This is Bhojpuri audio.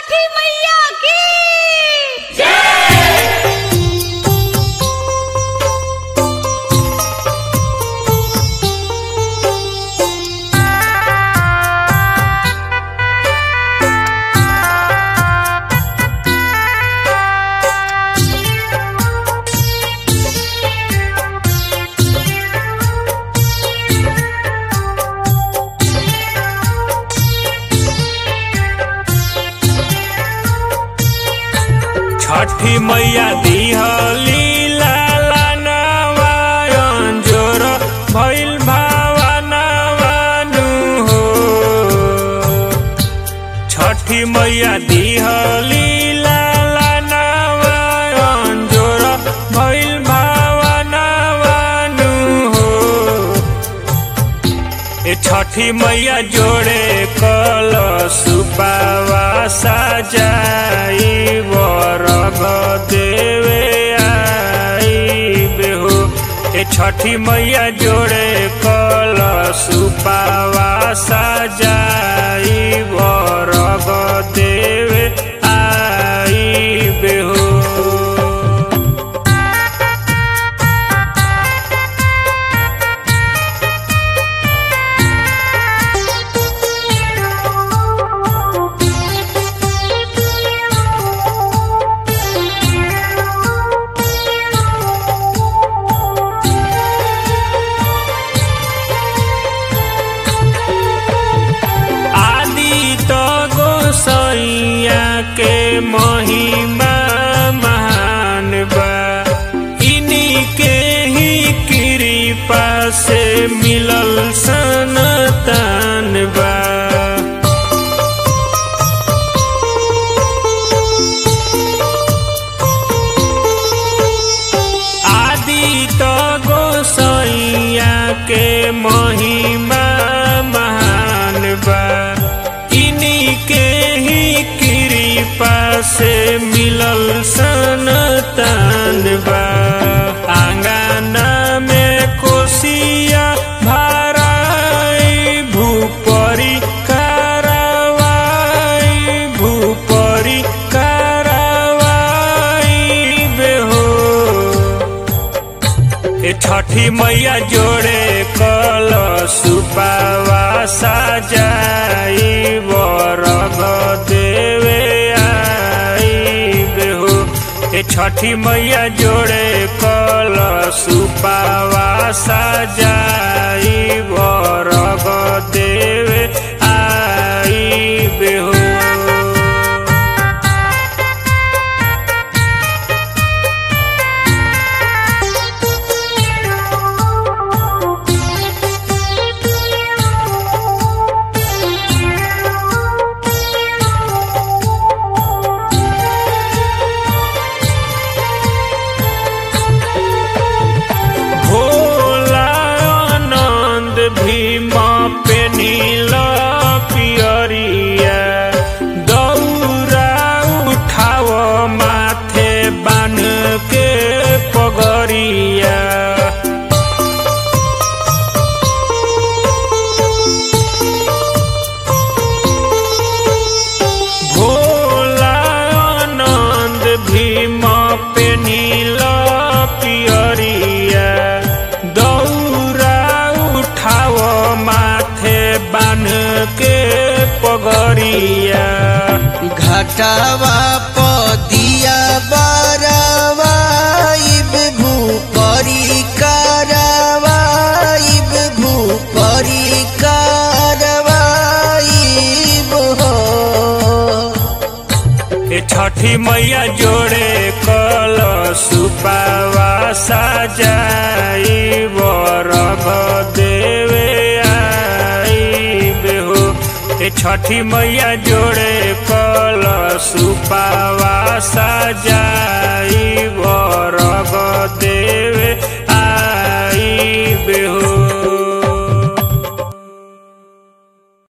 छठी मैया की छठी मैया दिहली लाला नवायन जोर भइल भावनावानु हो। छठी मैया दिहली लाला नवायन जोर भइल भावनावानु हो। ए छठी मैया जोड़े कलशुपावा सजाई वरग देवे आईबे हो। ए छठी मैया जोड़े कलशुपावा सजाई वरग देवे आईबे हो। सैया के महिमा महान बा, इन्हीं के ही कृपा से मिलल सनतान बा। आदि तो गोसैया के महिमा महान बा, इन्हीं के कृपा से मिलल सनतान बा। आंगना में कोसिया भराई भूपरी कारवाई भूपरी कारवाई बेहो। ए छठी मैया जोड़े कलशुपावा सजाई वरग देवे आईबे हो। ए छठी मैया जोड़े कलशुपावा सजाई वरग देवे आईबे हो। भीम पे नीला पियरिया दौरा उठाव माथे बान के पगरिया। भोला आनंद भीम पे नीला पियरिया उठाव माथे बान के पगरिया। घटावा पदिया बारावाइब भूपरी कारवाइब भूपरी कारवाइब हो। ए छठी मैया जोड़े कलशुपावा सजाई वरग देवे आईबे हो। ए छठी मैया जोड़े कलशुपावा सजाई